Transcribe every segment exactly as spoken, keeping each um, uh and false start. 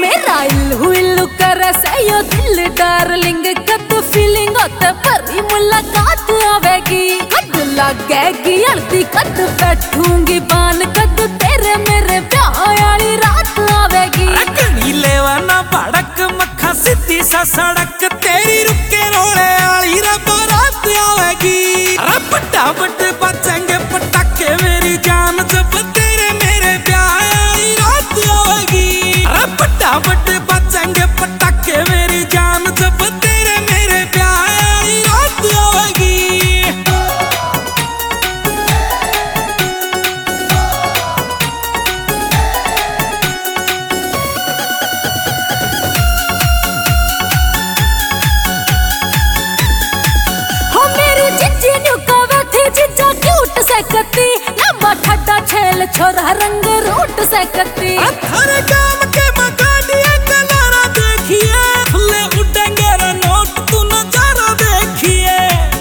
मेरा इल्लू इल्लू करे सयो दिल डार्लिंग कद फीलिंग होते भरी मुलाकात आवेगी कद लगेगी हल्दी कद बैठूंगी बान कद तेरे मेरे ब्याह वाली रात आवेगी रखनी लेवा ना भड़क मक्खा सीधी सा सड़क तेरी रुके रोले वाली बारात आवेगी अरे फटाफट बजेंगे पटाखे मेरी जान जब तेरे मेरे ब्याह वाली रात आवेगी अरे फटाफट बजेंगे पटाखे मेरी जान जब तेरे मेरे ब्याह वाली रात आवेगी सकती ना ठड्डा छेल छोरा रंग रूट सकती थारे काम के मकानिया कनारा देखिए फुले उड़ेंगे रे नोट तू नजारा देखिए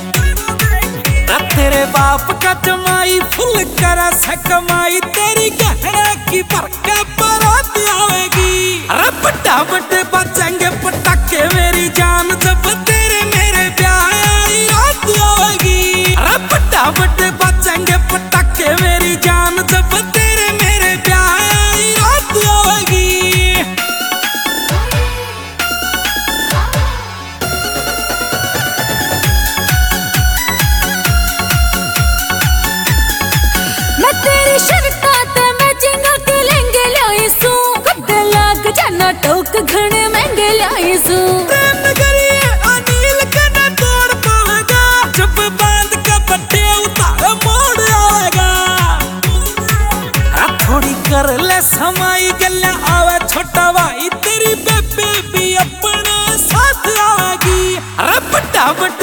तेरे बाप का जमाई फुल करा सकमाई तेरी गहना की बरका बारात आवेगी अरे फटाफट बजेंगे पटाखे मेरी जान जब तेरे मेरे ब्याह वाली रात आवेगी अरे फटाफट बजेंगे पटाखे मेरी जान जब तेरे मेरे ब्याह वाली रात आवेगी मैं तेरी शर्ता ते मैं जिंगा के लेंगे लाई सू कद लाग जाना टोक घणे महंगे लाई सू प्रेम नगरी अनिल कना तोड़ पावेगा जब बांध का पट्टे उतार मोड़ आवेगा थोड़ी कर ले समाई गल्ला आवे छोटा भाई तेरी बेबे भी अपने साथ आवेगी अरे फटाफट